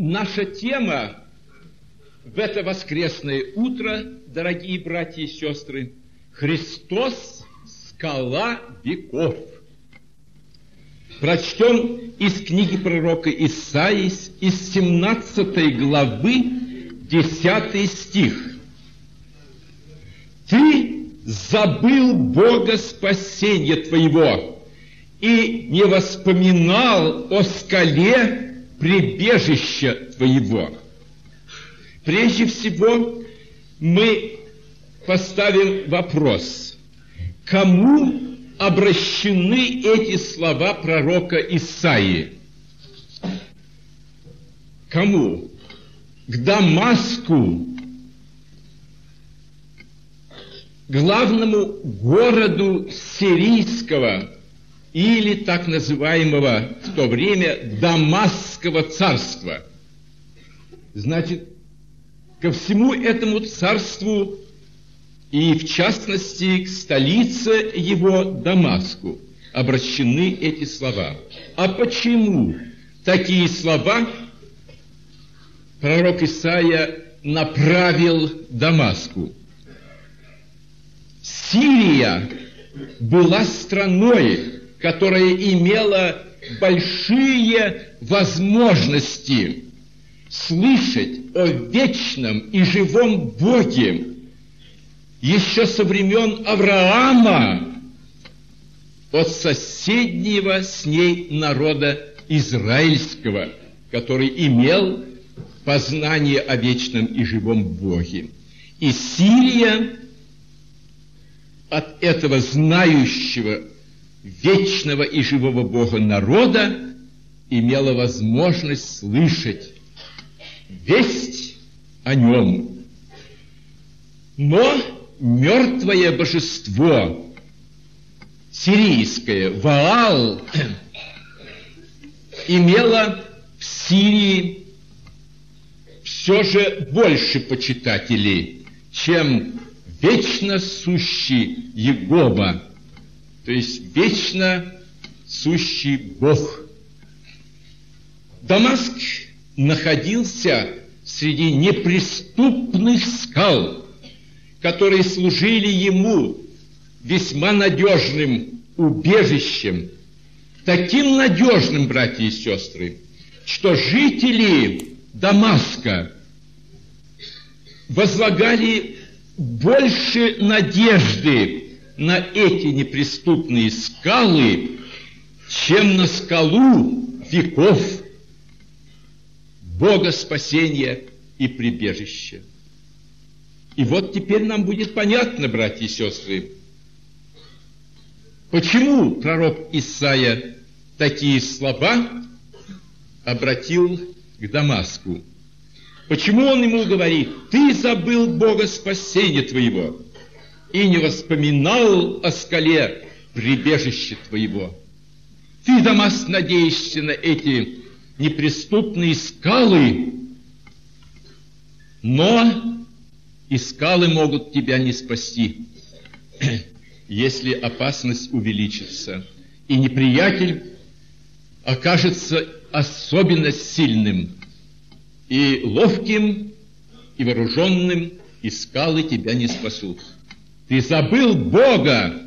Наша тема в это воскресное утро, дорогие братья и сестры, Христос – скала веков. Прочтем из книги пророка Исаии, из 17 главы, 10 стих. «Ты забыл Бога спасения твоего и не воспоминал о скале прибежища твоего». Прежде всего, мы поставим вопрос, кому обращены эти слова пророка Исаии? Кому? К Дамаску, главному городу сирийского или так называемого в то время Дамасского царства. Значит, ко всему этому царству и, в частности, к столице его Дамаску обращены эти слова. А почему такие слова пророк Исаия направил Дамаску? Сирия была страной, которая имела большие возможности слышать о вечном и живом Боге еще со времен Авраама от соседнего с ней народа израильского, который имел познание о вечном и живом Боге. И Сирия от этого знающего вечного и живого Бога народа имела возможность слышать весть о нем. Но мертвое божество сирийское, Ваал, имело в Сирии все же больше почитателей, чем вечно сущий Егова, то есть вечно сущий Бог. Дамаск находился среди неприступных скал, которые служили ему весьма надежным убежищем, таким надежным, братья и сестры, что жители Дамаска возлагали больше надежды на эти неприступные скалы, чем на скалу веков Бога спасения и прибежища. И вот теперь нам будет понятно, братья и сестры, почему пророк Исаия такие слова обратил к Дамаску. Почему он ему говорит: «Ты забыл Бога спасения твоего и не воспоминал о скале прибежища твоего». Ты, Дамаск, надеешься на эти неприступные скалы, но и скалы могут тебя не спасти, если опасность увеличится, и неприятель окажется особенно сильным и ловким, и вооруженным, и скалы тебя не спасут. Ты забыл Бога,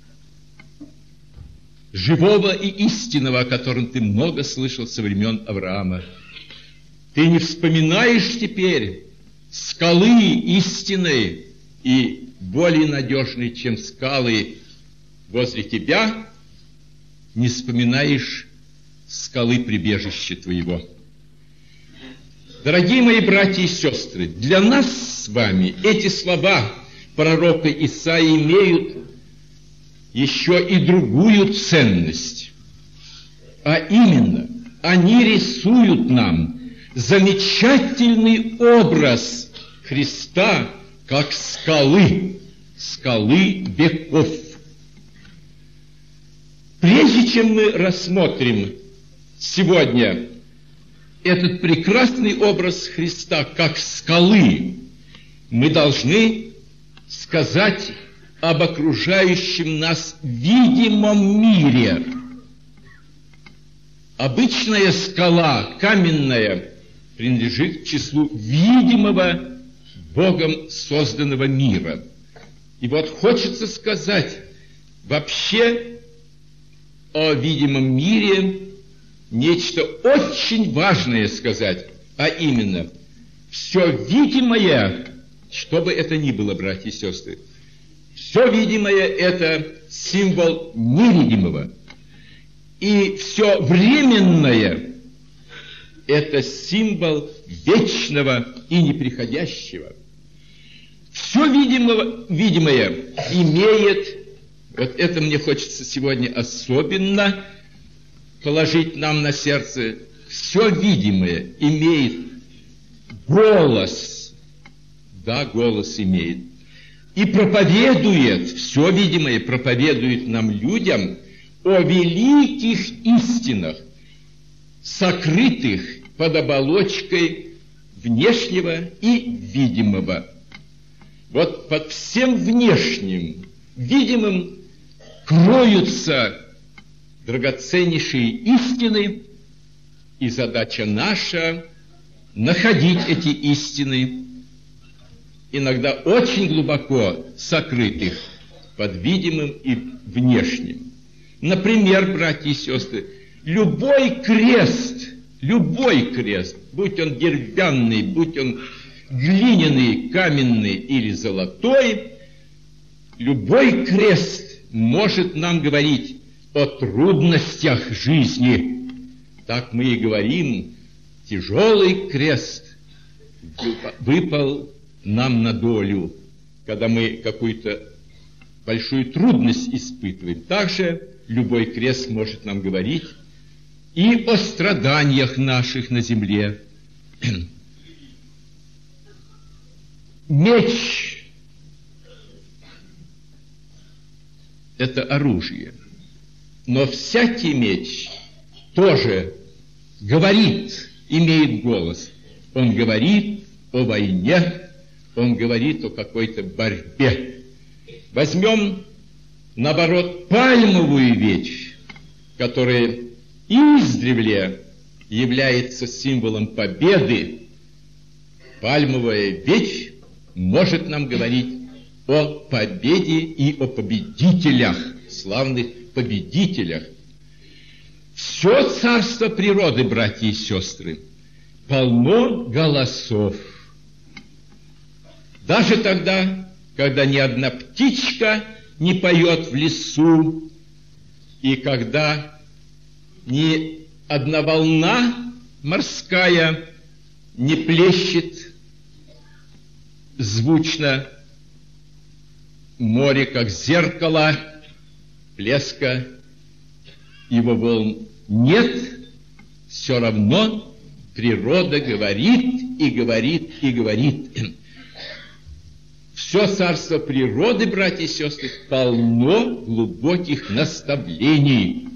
живого и истинного, о котором ты много слышал со времен Авраама. Ты не вспоминаешь теперь скалы истинной и более надежной, чем скалы возле тебя, не вспоминаешь скалы прибежища твоего. Дорогие мои братья и сестры, для нас с вами эти слова пророка Исаии имеют еще и другую ценность. А именно, они рисуют нам замечательный образ Христа как скалы веков. Прежде чем мы рассмотрим сегодня этот прекрасный образ Христа как скалы, мы должны сказать об окружающем нас видимом мире. Обычная скала, каменная, принадлежит к числу видимого Богом созданного мира. И вот хочется сказать вообще о видимом мире нечто очень важное сказать, а именно, все видимое, что бы это ни было, братья и сестры, все видимое – это символ невидимого. И все временное – это символ вечного и неприходящего. Все видимое имеет, вот это мне хочется сегодня особенно положить нам на сердце, все видимое имеет голос, да, голос имеет, и проповедует, все видимое проповедует нам, людям, о великих истинах, сокрытых под оболочкой внешнего и видимого. Вот под всем внешним, видимым, кроются драгоценнейшие истины, и задача наша – находить эти истины, иногда очень глубоко сокрытых под видимым и внешним. Например, братья и сестры, любой крест, будь он деревянный, будь он глиняный, каменный или золотой, любой крест может нам говорить о трудностях жизни. Так мы и говорим, тяжелый крест выпал нам на долю, когда мы какую-то большую трудность испытываем. Также любой крест может нам говорить и о страданиях наших на земле. Меч – это оружие, но всякий меч тоже говорит, имеет голос. Он говорит о войне, он говорит о какой-то борьбе. Возьмем, наоборот, пальмовую ветвь, которая издревле является символом победы. Пальмовая ветвь может нам говорить о победе и о победителях, славных победителях. Все царство природы, братья и сестры, полно голосов. Даже тогда, когда ни одна птичка не поет в лесу, и когда ни одна волна морская не плещет звучно, море, как зеркало, плеска его волн нет, все равно природа говорит и говорит и говорит. Все царство природы, братья и сестры, полно глубоких наставлений.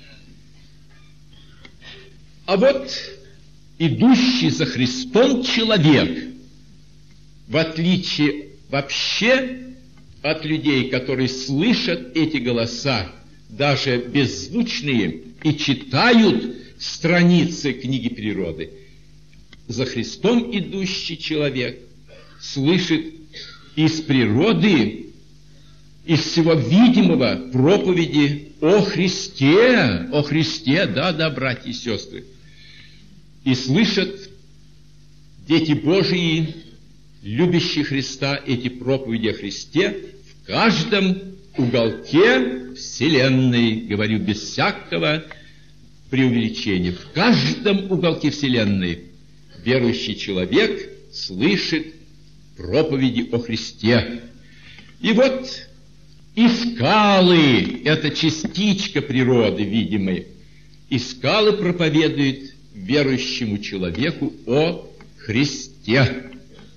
А вот идущий за Христом человек, в отличие вообще от людей, которые слышат эти голоса, даже беззвучные, и читают страницы книги природы, за Христом идущий человек слышит из природы, из всего видимого проповеди о Христе, да, братья и сестры. И слышат дети Божии, любящие Христа, эти проповеди о Христе в каждом уголке вселенной, говорю без всякого преувеличения, в каждом уголке вселенной верующий человек слышит проповеди о Христе. И вот и скалы – это частичка природы видимой, и скалы проповедуют верующему человеку о Христе.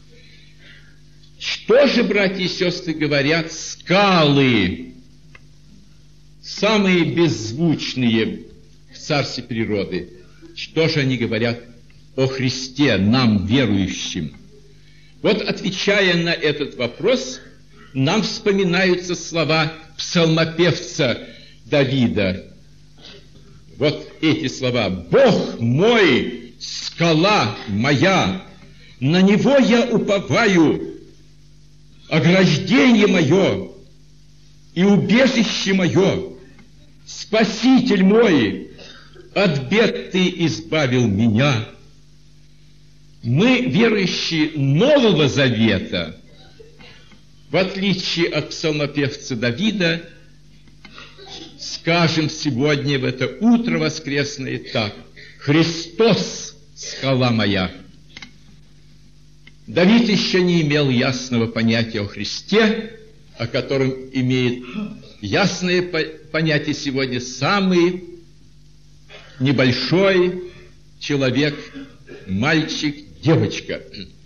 Что же, братья и сестры, говорят скалы, самые беззвучные в царстве природы? Что же они говорят о Христе, нам, верующим? Вот, отвечая на этот вопрос, нам вспоминаются слова псалмопевца Давида. Вот эти слова: «Бог мой скала моя, на Него я уповаю, ограждение мое и убежище мое, Спаситель мой, от бед Ты избавил меня». Мы, верующие Нового Завета, в отличие от псалмопевца Давида, скажем сегодня в это утро воскресное так: «Христос – скала моя». Давид еще не имел ясного понятия о Христе, о котором имеет ясное понятие сегодня самый небольшой человек, мальчик, девочка.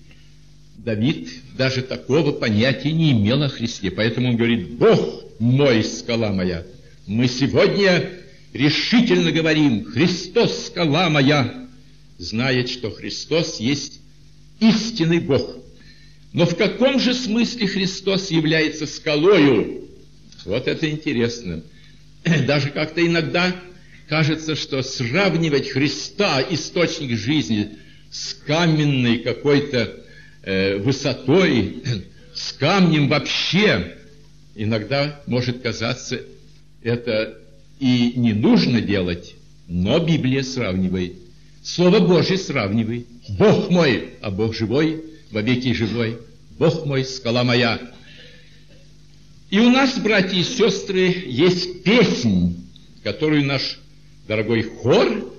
Давид даже такого понятия не имел о Христе, поэтому он говорит: «Бог мой, скала моя». Мы сегодня решительно говорим: «Христос, скала моя», зная, что Христос есть истинный Бог. Но в каком же смысле Христос является скалою? Вот это интересно. Даже как-то иногда кажется, что сравнивать Христа, источник жизни, с каменной какой-то высотой, с камнем вообще, иногда может казаться, это и не нужно делать, но Библия сравнивает, Слово Божье сравнивает. «Бог мой, а Бог живой, вовеки живой, Бог мой, скала моя». И у нас, братья и сестры, есть песнь, которую наш дорогой хор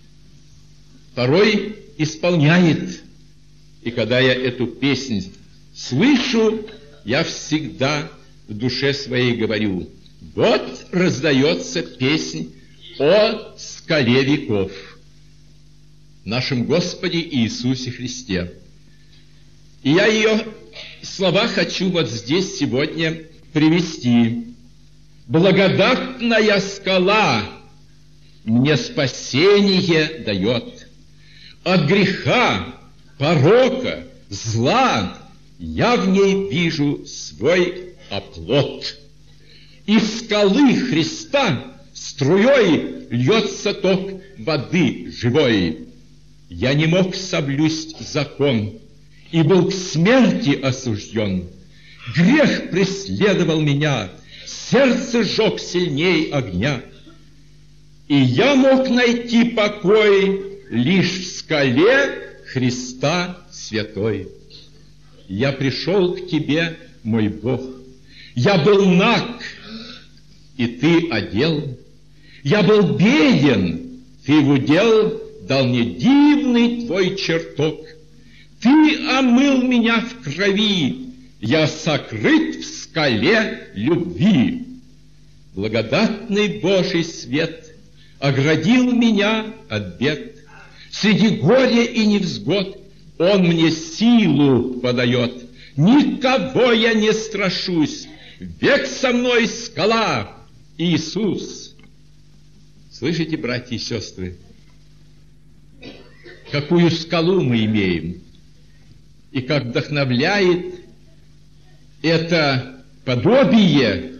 порой исполняет. И когда я эту песнь слышу, я всегда в душе своей говорю: вот раздается песнь о скале веков, нашем Господе Иисусе Христе. И я ее слова хочу вот здесь сегодня привести. «Благодатная скала мне спасение дает. От греха, порока, зла я в ней вижу свой оплот. Из скалы Христа струей льется ток воды живой. Я не мог соблюсть закон и был к смерти осужден. Грех преследовал меня, сердце сжег сильней огня. И я мог найти покой лишь в скале Христа святой. Я пришел к Тебе, мой Бог. Я был наг, и Ты одел. Я был беден, Ты в удел дал мне дивный Твой чертог. Ты омыл меня в крови, я сокрыт в скале любви. Благодатный Божий свет оградил меня от бед. Среди горя и невзгод Он мне силу подает. Никого я не страшусь, век со мной скала Иисус. Слышите, братья и сестры, какую скалу мы имеем, и как вдохновляет это подобие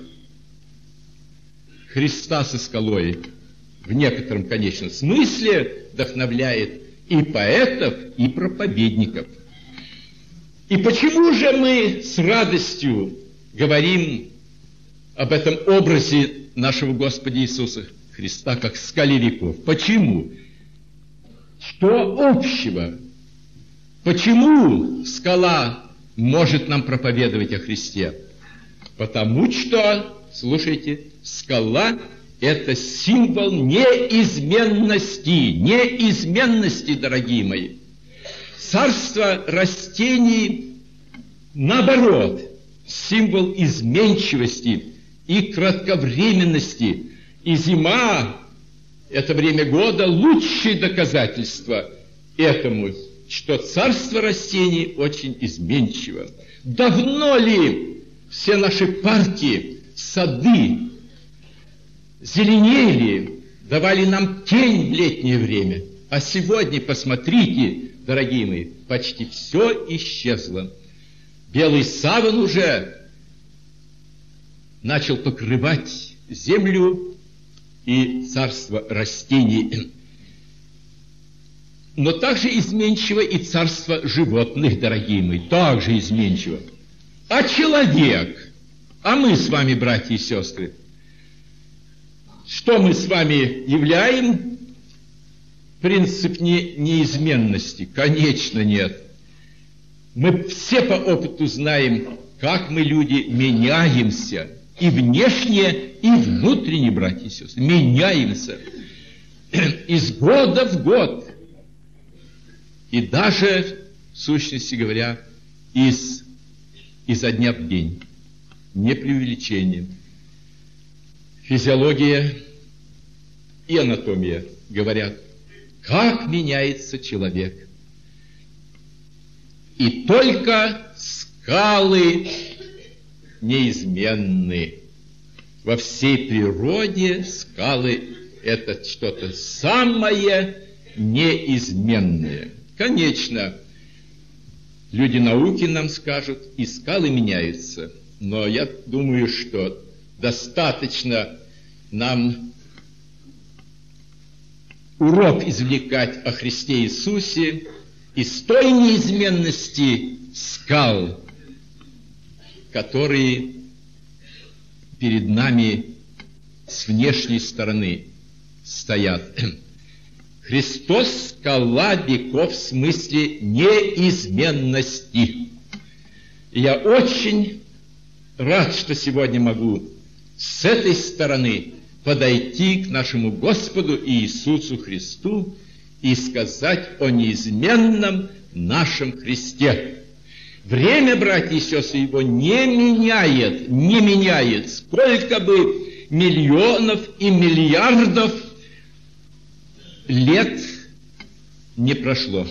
Христа со скалой. В некотором, конечно, смысле вдохновляет и поэтов, и проповедников. И почему же мы с радостью говорим об этом образе нашего Господа Иисуса Христа как скале веков? Почему? Что общего? Почему скала может нам проповедовать о Христе? Потому что, слушайте, скала – это символ неизменности, дорогие мои. Царство растений, наоборот, символ изменчивости и кратковременности. И зима – это время года лучшее доказательство этому, что царство растений очень изменчиво. Давно ли все наши парки, сады зеленели, давали нам тень в летнее время? А сегодня, посмотрите, дорогие мои, почти все исчезло. Белый саван уже начал покрывать землю и царство растений. Но также изменчиво и царство животных, дорогие мои, также изменчиво. А человек, а мы с вами, братья и сестры, что мы с вами являем? Принцип неизменности? Конечно, нет. Мы все по опыту знаем, как мы, люди, меняемся. И внешне, и внутренне, братья и сестры, меняемся. Из года в год. И даже, в сущности говоря, изо дня в день. Не преувеличение. Физиология и анатомия говорят, как меняется человек. И только скалы неизменны. Во всей природе скалы – это что-то самое неизменное. Конечно, люди науки нам скажут, и скалы меняются. Но я думаю, что достаточно нам урок извлекать о Христе Иисусе из той неизменности скал, которые перед нами с внешней стороны стоят. Христос – скала веков в смысле неизменности. И я очень рад, что сегодня могу с этой стороны подойти к нашему Господу Иисусу Христу и сказать о неизменном нашем Христе. Время, братья и сестры, его не меняет, сколько бы миллионов и миллиардов лет не прошло.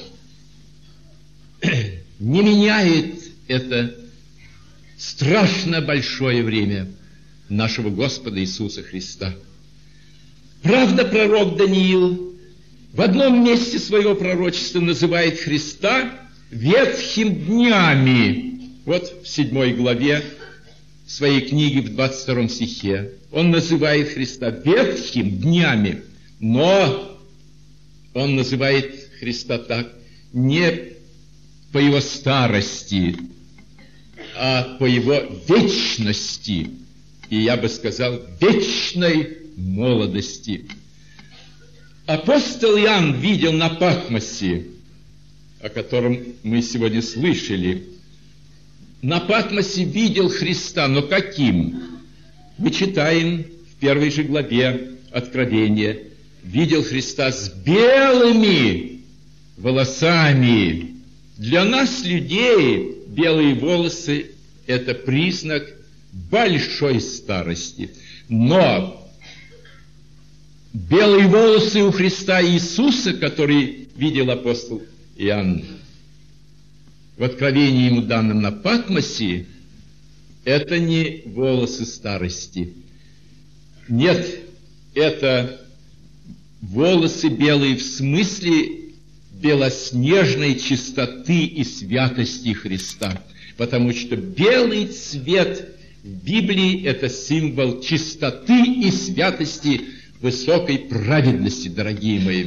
Не меняет это страшно большое время нашего Господа Иисуса Христа. Правда, пророк Даниил в одном месте своего пророчества называет Христа ветхим днями. Вот в 7 главе своей книги в 22 стихе он называет Христа ветхим днями, но он называет Христа так не по его старости, а по его вечности, и я бы сказал, вечной молодости. Апостол Иоанн видел на Патмосе, о котором мы сегодня слышали, на Патмосе видел Христа, но каким? Мы читаем в 1 же главе Откровения, видел Христа с белыми волосами. Для нас, людей, белые волосы – это признак большой старости. Но белые волосы у Христа Иисуса, который видел апостол Иоанн в откровении ему данном на Патмосе, это не волосы старости. Нет, это волосы белые в смысле белоснежной чистоты и святости Христа. Потому что белый цвет в Библии – это символ чистоты и святости, высокой праведности, дорогие мои.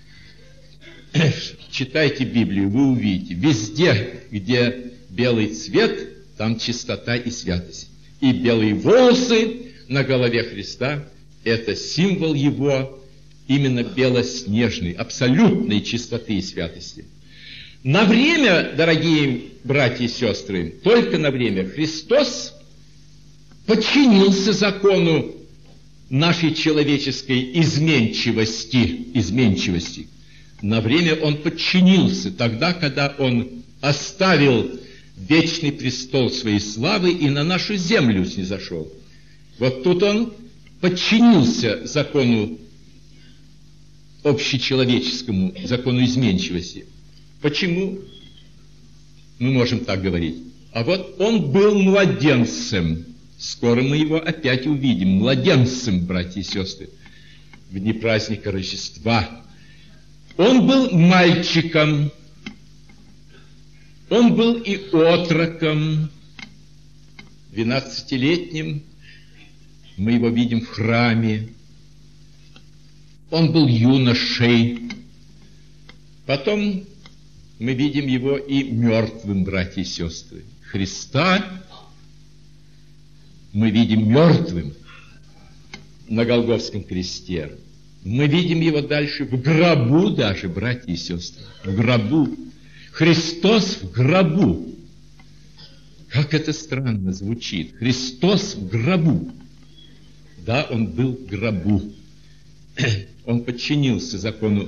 Читайте Библию, вы увидите. Везде, где белый цвет, там чистота и святость. И белые волосы на голове Христа – это символ его именно белоснежной, абсолютной чистоты и святости. На время, дорогие братья и сестры, только на время Христос подчинился закону нашей человеческой изменчивости. На время Он подчинился тогда, когда Он оставил вечный престол своей славы и на нашу землю снизошел. Вот тут Он подчинился закону общечеловеческому, закону изменчивости. Почему мы можем так говорить? А вот Он был младенцем. Скоро мы его опять увидим. Младенцем, братья и сестры, в дни праздника Рождества. Он был мальчиком. Он был и отроком. 12-летним мы его видим в храме. Он был юношей. Потом мы видим его и мертвым, братья и сестры. Христа мы видим мертвым на Голгофском кресте. Мы видим его дальше в гробу даже, братья и сестры. В гробу. Христос в гробу. Как это странно звучит. Христос в гробу. Да, он был в гробу. Он подчинился закону,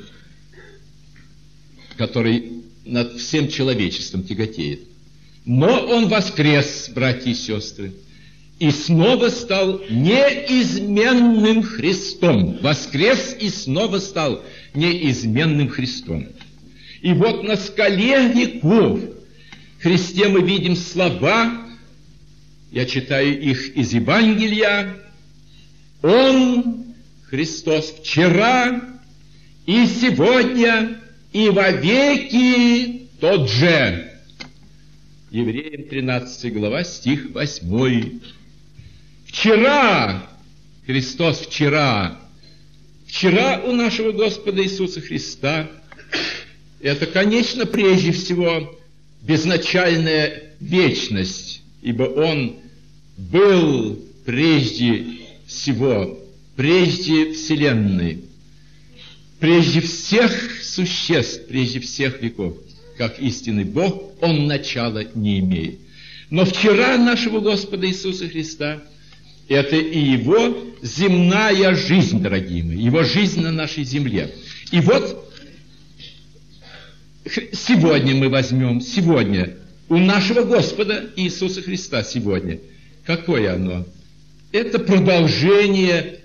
который над всем человечеством тяготеет. Но он воскрес, братья и сестры, и снова стал неизменным Христом. Воскрес и снова стал неизменным Христом. И вот на скале веков в Христе мы видим слова, я читаю их из Евангелия: Он, Христос, вчера и сегодня и вовеки тот же. Евреям 13 глава, стих 8. Вчера, Христос вчера у нашего Господа Иисуса Христа, это, конечно, прежде всего безначальная вечность, ибо Он был прежде всего, прежде Вселенной, прежде всех существ, прежде всех веков. Как истинный Бог, Он начала не имеет. Но вчера нашего Господа Иисуса Христа – это и Его земная жизнь, дорогие мои, Его жизнь на нашей земле. И вот сегодня мы возьмем, сегодня у нашего Господа Иисуса Христа сегодня. Какое оно? Это продолжение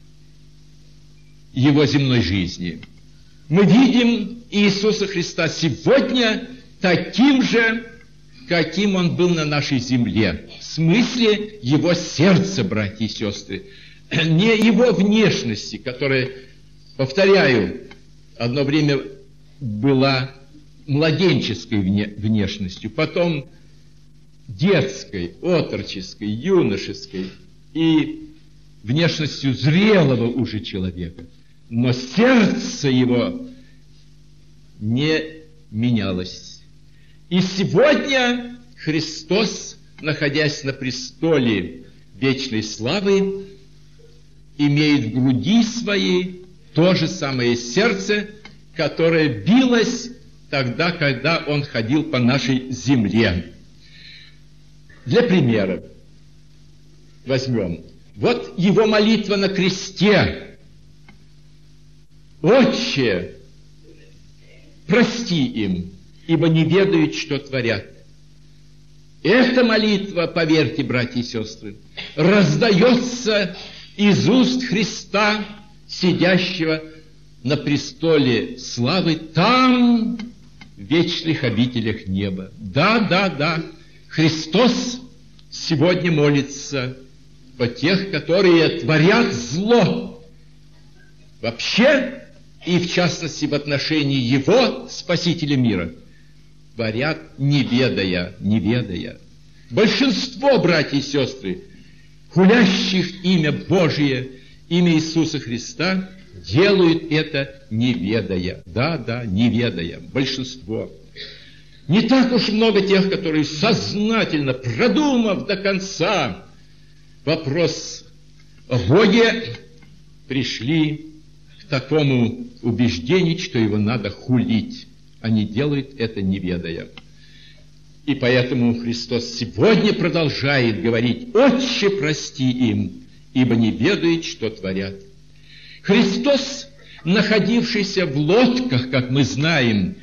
Его земной жизни. Мы видим Иисуса Христа сегодня таким же, каким Он был на нашей земле. В смысле Его сердца, братья и сестры. Не Его внешности, которая, повторяю, одно время была младенческой внешностью, потом детской, отроческой, юношеской и внешностью зрелого уже человека. Но сердце его не менялось. И сегодня Христос, находясь на престоле вечной славы, имеет в груди своей то же самое сердце, которое билось тогда, когда Он ходил по нашей земле. Для примера возьмем. Вот Его молитва на кресте. «Отче, прости им, ибо не ведают, что творят». Эта молитва, поверьте, братья и сестры, раздается из уст Христа, сидящего на престоле славы, там, в вечных обителях неба. Да, Христос сегодня молится о тех, которые творят зло. Вообще, и в частности в отношении Его, Спасителя мира, творят не ведая. Большинство, братья и сестры, хулящих имя Божие, имя Иисуса Христа, делают это не ведая. Да, не ведая. Большинство. Не так уж много тех, которые сознательно, продумав до конца вопрос о Боге, пришли к такому убеждению, что его надо хулить. Они делают это не ведая. И поэтому Христос сегодня продолжает говорить: «Отче, прости им, ибо не ведают, что творят». Христос, находившийся в лодках, как мы знаем,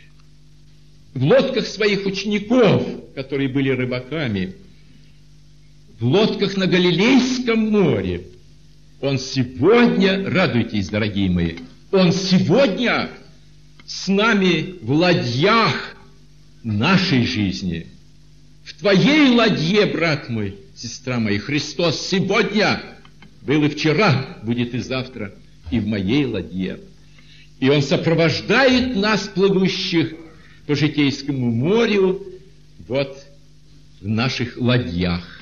в лодках своих учеников, которые были рыбаками, в лодках на Галилейском море, Он сегодня, радуйтесь, дорогие мои, Он сегодня с нами в ладьях нашей жизни. В твоей ладье, брат мой, сестра моя, Христос сегодня был и вчера, будет и завтра, и в моей ладье. И Он сопровождает нас, плывущих по житейскому морю, вот в наших ладьях.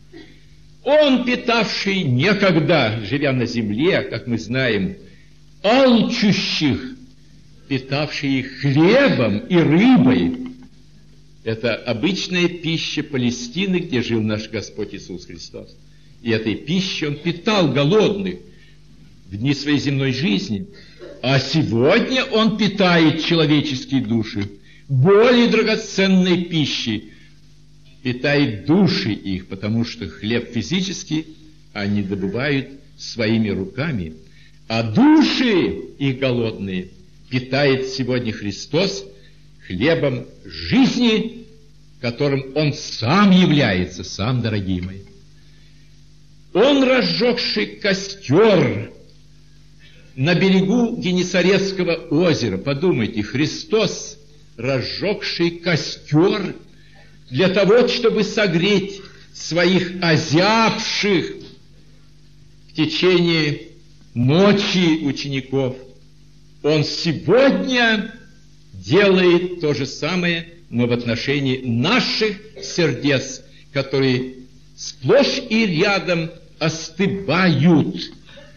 Он, питавший некогда, живя на земле, как мы знаем, алчущих питавший их хлебом и рыбой. Это обычная пища Палестины, где жил наш Господь Иисус Христос. И этой пищей Он питал голодных в дни своей земной жизни. А сегодня Он питает человеческие души более драгоценной пищей, питает души их, потому что хлеб физический они добывают своими руками, а души их голодные питает сегодня Христос хлебом жизни, которым Он сам является, сам, дорогие мои. Он, разжегший костер на берегу Генесарецкого озера, подумайте, Христос, разжегший костер для того, чтобы согреть своих озябших в течение ночи учеников, Он сегодня делает то же самое, но в отношении наших сердец, которые сплошь и рядом остывают,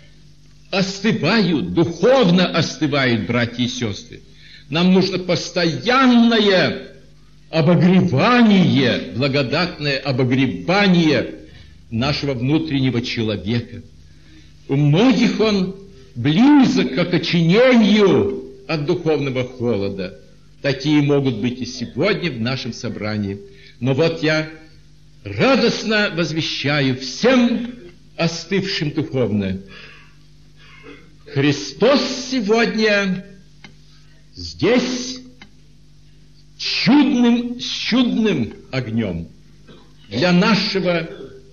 духовно остывают, братья и сестры. Нам нужно постоянное обогревание, благодатное обогревание нашего внутреннего человека. У многих он близок к окоченению от духовного холода. Такие могут быть и сегодня в нашем собрании. Но вот я радостно возвещаю всем остывшим духовно: Христос сегодня здесь с чудным огнем для нашего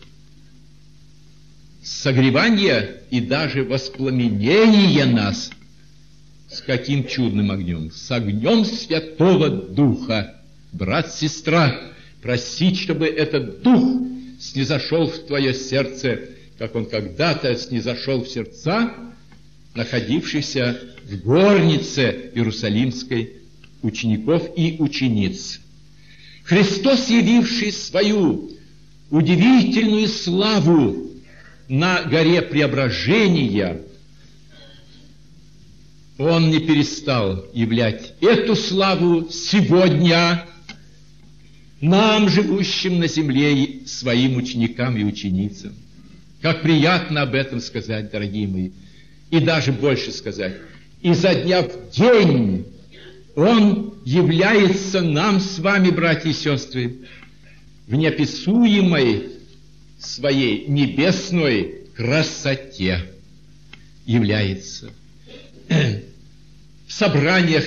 согревания и даже воспламенения нас. С каким чудным огнем? С огнем Святого Духа. Брат, сестра, просить, чтобы этот Дух снизошел в твое сердце, как он когда-то снизошел в сердца находившихся в горнице Иерусалимской учеников и учениц. Христос, явивший свою удивительную славу на горе Преображения, Он не перестал являть эту славу сегодня нам, живущим на земле, своим ученикам и ученицам. Как приятно об этом сказать, дорогие мои, и даже больше сказать. Изо дня в день Он является нам с вами, братья и сестры, в неописуемой своей небесной красоте является. В собраниях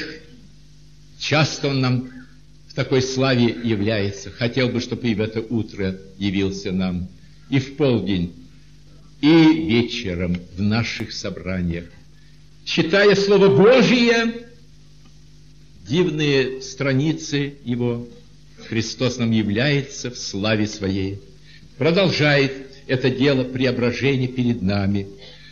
часто Он нам в такой славе является. Хотел бы, чтобы и в это утро явился нам, и в полдень, и вечером в наших собраниях. Читая Слово Божие, дивные страницы Его, Христос нам является в славе Своей. Продолжает это дело преображения перед нами.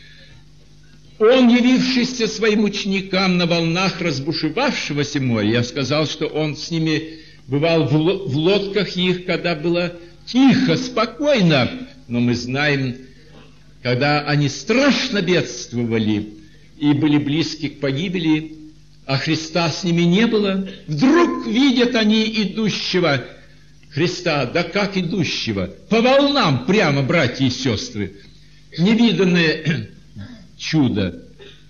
Он, явившийся своим ученикам на волнах разбушевавшегося моря, я сказал, что Он с ними бывал в лодках их, когда было тихо, спокойно, но мы знаем, когда они страшно бедствовали и были близки к погибели, а Христа с ними не было, вдруг видят они идущего Христа, да как идущего, по волнам прямо, братья и сестры, невиданное чудо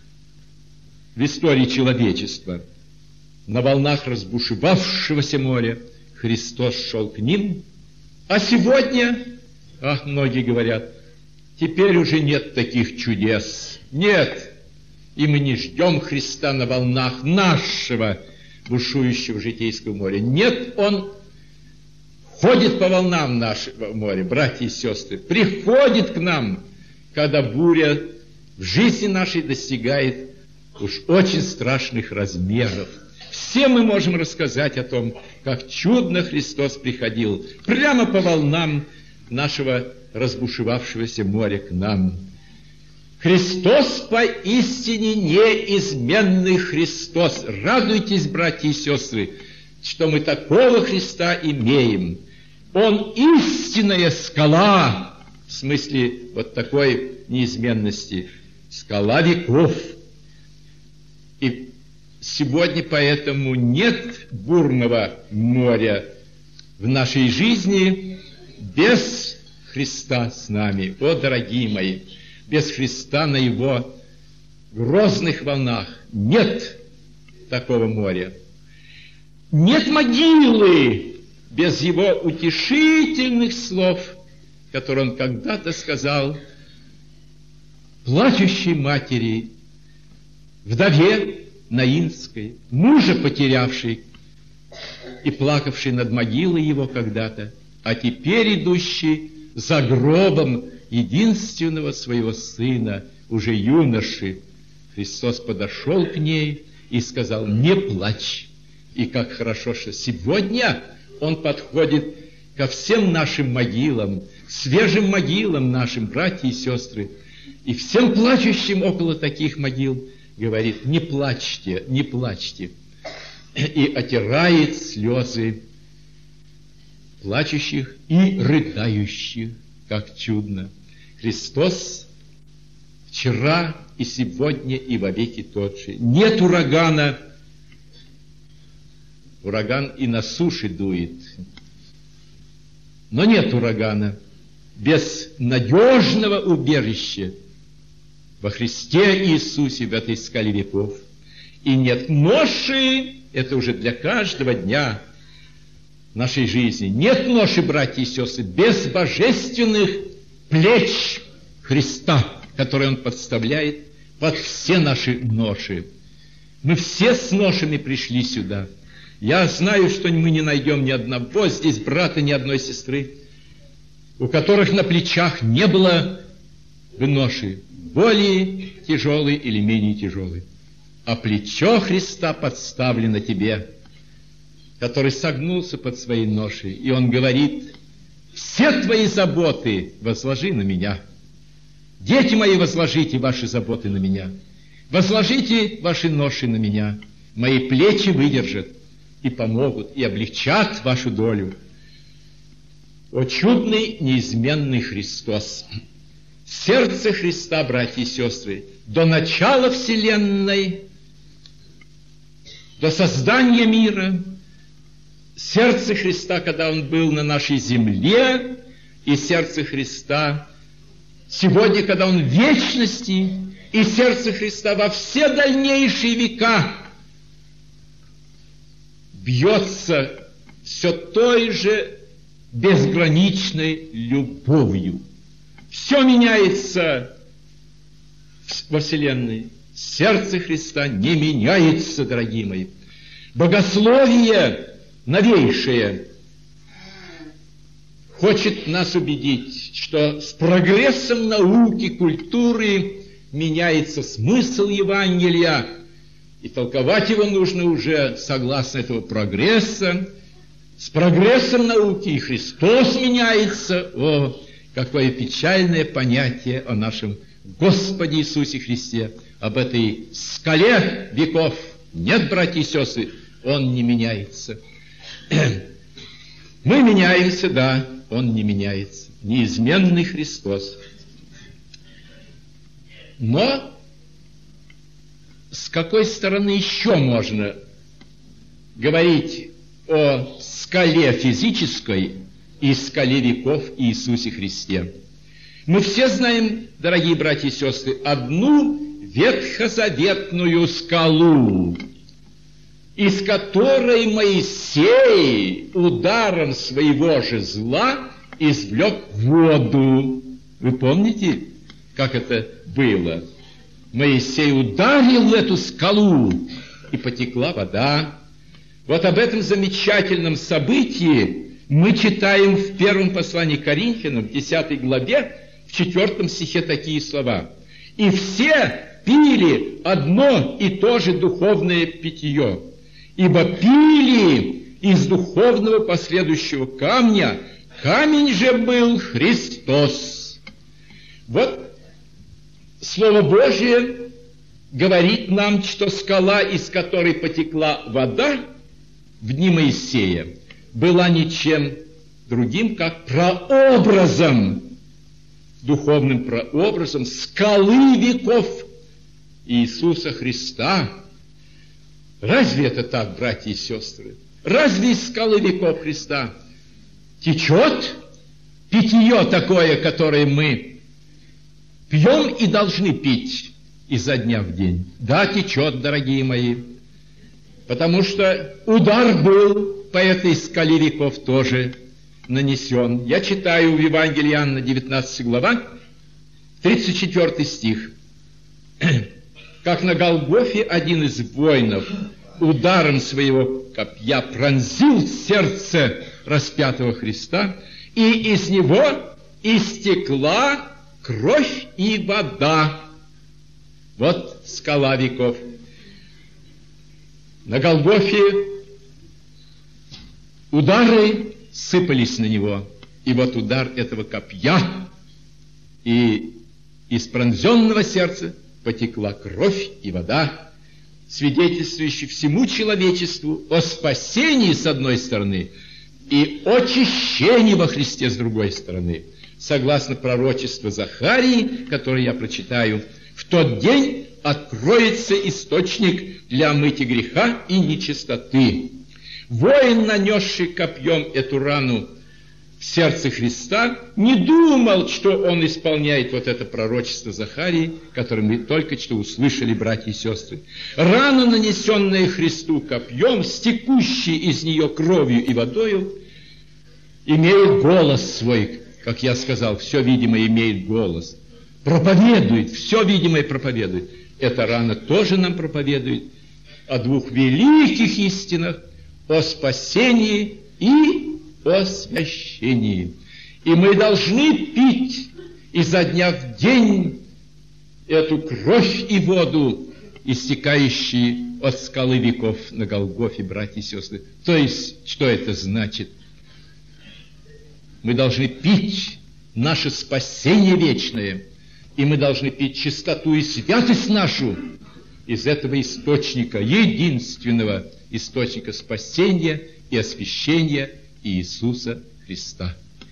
в истории человечества. На волнах разбушевавшегося моря Христос шел к ним, а сегодня, многие говорят, теперь уже нет таких чудес. Нет, и мы не ждем Христа на волнах нашего бушующего житейского моря. Нет, Он ходит по волнам нашего моря, братья и сестры, приходит к нам, когда буря в жизни нашей достигает уж очень страшных размеров. Все мы можем рассказать о том, как чудно Христос приходил прямо по волнам нашего разбушевавшегося моря к нам. Христос поистине неизменный Христос. Радуйтесь, братья и сестры, что мы такого Христа имеем. Он истинная скала, в смысле вот такой неизменности, скала веков. И сегодня поэтому нет бурного моря в нашей жизни без Христа с нами. О, дорогие мои, без Христа на Его грозных волнах нет такого моря. Нет могилы без Его утешительных слов, которые Он когда-то сказал плачущей матери, вдове Наинской, мужа потерявшей и плакавшей над могилой его когда-то, а теперь идущей за гробом единственного своего сына, уже юноши. Христос подошел к ней и сказал: не плачь. И как хорошо, что сегодня Он подходит ко всем нашим могилам, свежим могилам нашим, братья и сестры, и всем плачущим около таких могил говорит: не плачьте, не плачьте. И отирает слезы плачущих и рыдающих, как чудно. Христос вчера и сегодня и вовеки тот же. Нет урагана. Ураган и на суше дует. Но нет урагана без надежного убежища во Христе Иисусе, в этой скале веков. И нет ноши, это уже для каждого дня нашей жизни. Нет ноши, братья и сестры, без божественных плеч Христа, которые Он подставляет под все наши ноши. Мы все с ношами пришли сюда. Я знаю, что мы не найдем ни одного здесь брата, ни одной сестры, у которых на плечах не было бы ноши, более тяжелой или менее тяжелой. А плечо Христа подставлено тебе, который согнулся под своей ношей. И Он говорит: все твои заботы возложи на меня. Дети мои, возложите ваши заботы на меня. Возложите ваши ноши на меня. Мои плечи выдержат и помогут, и облегчат вашу долю. О чудный, неизменный Христос! Сердце Христа, братья и сестры, до начала вселенной, до создания мира, сердце Христа, когда Он был на нашей земле, и сердце Христа сегодня, когда Он в вечности, и сердце Христа во все дальнейшие века бьется все той же безграничной любовью. Все меняется во вселенной. Сердце Христа не меняется, дорогие мои. Богословие новейшее хочет нас убедить, что с прогрессом науки, культуры меняется смысл Евангелия, и толковать его нужно уже согласно этого прогресса. С прогрессом науки и Христос меняется. О, какое печальное понятие о нашем Господе Иисусе Христе, об этой скале веков. Нет, братья и сестры, Он не меняется. Мы меняемся, да, Он не меняется. Неизменный Христос. Но с какой стороны еще можно говорить о скале физической и скале веков Иисусе Христе? Мы все знаем, дорогие братья и сестры, одну ветхозаветную скалу, из которой Моисей ударом своего жезла извлек воду. Вы помните, как это было? Моисей ударил в эту скалу, и потекла вода. Вот об этом замечательном событии мы читаем в первом послании к Коринфянам, в 10 главе, в 4 стихе такие слова. «И все пили одно и то же духовное питье, ибо пили из духовного последующего камня, камень же был Христос». Вот Слово Божие говорит нам, что скала, из которой потекла вода в дни Моисея, была ничем другим, как прообразом, духовным прообразом скалы веков Иисуса Христа, Разве это так, братья и сестры? Разве из скалы веков Христа течет питье такое, которое мы пьем и должны пить изо дня в день? Да, течет, дорогие мои, потому что удар был по этой скале веков тоже нанесен. Я читаю в Евангелии Иоанна, 19 глава, 34 стих. Как на Голгофе один из воинов ударом своего копья пронзил сердце распятого Христа, и из него истекла кровь и вода. Вот скала веков. На Голгофе удары сыпались на него, и вот удар этого копья, и из пронзенного сердца потекла кровь и вода, свидетельствующие всему человечеству о спасении с одной стороны и очищении во Христе с другой стороны. Согласно пророчеству Захарии, которое я прочитаю, в тот день откроется источник для омытия греха и нечистоты. Воин, нанесший копьем эту рану в сердце Христа, не думал, что он исполняет вот это пророчество Захарии, которое мы только что услышали, братья и сестры. Рана, нанесенная Христу копьем, стекущая из нее кровью и водою, имеет голос свой, как я сказал, все видимое имеет голос. Проповедует, все видимое проповедует. Эта рана тоже нам проповедует о двух великих истинах, о спасении и о священии. И мы должны пить изо дня в день эту кровь и воду, истекающие от скалы веков на Голгофе, братья и сестры. То есть, что это значит? Мы должны пить наше спасение вечное, и мы должны пить чистоту и святость нашу из этого источника, единственного источника спасения и освящения Иисуса Христа.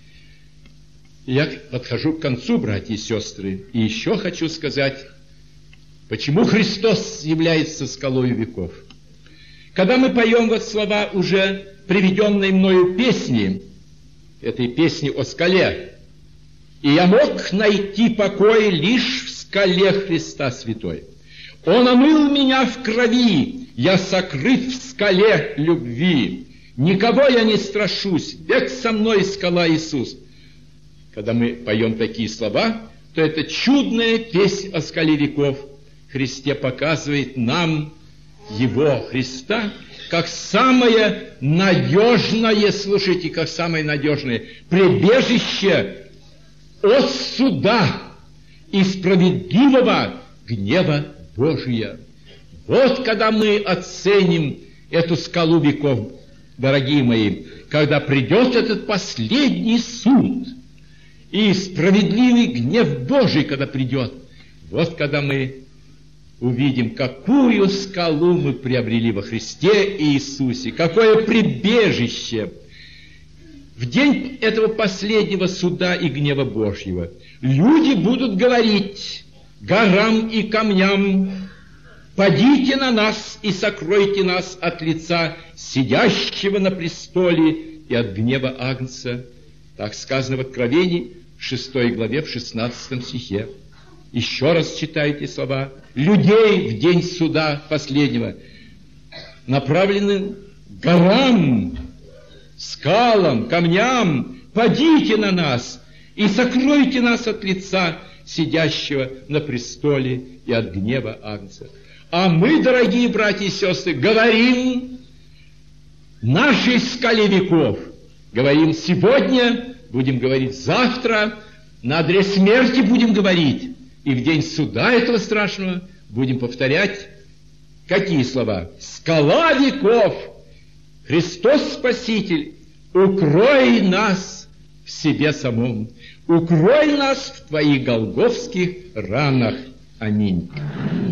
Я подхожу к концу, братья и сестры, и еще хочу сказать, почему Христос является скалой веков. Когда мы поем вот слова уже приведенной мною песни, этой песни о скале, и я мог найти покой лишь в скале Христа Святой. Он омыл меня в крови, я сокрыт в скале любви. Никого я не страшусь, век со мной скала Иисус. Когда мы поем такие слова, то это чудная песнь о скале веков. Христе показывает нам Его, Христа, как самое надежное, слушайте, как самое надежное прибежище от суда и справедливого гнева Божия. Вот когда мы оценим эту скалу веков, дорогие мои, когда придет этот последний суд и справедливый гнев Божий, когда придет, вот когда мы увидим, какую скалу мы приобрели во Христе Иисусе, какое прибежище. В день этого последнего суда и гнева Божьего люди будут говорить горам и камням: «Падите на нас и сокройте нас от лица сидящего на престоле и от гнева Агнца». Так сказано в Откровении, 6 главе, в 16 стихе. Еще раз читайте слова. Людей в день суда последнего направлены горам, скалам, камням: «Падите на нас и сокройте нас от лица сидящего на престоле и от гнева Агнца». А мы, дорогие братья и сестры, говорим нашей скале веков. Говорим сегодня, будем говорить завтра, на одре смерти будем говорить. И в день суда этого страшного будем повторять какие слова? «Скала веков, Христос Спаситель, укрой нас в себе самом, укрой нас в Твоих голгофских ранах. Аминь».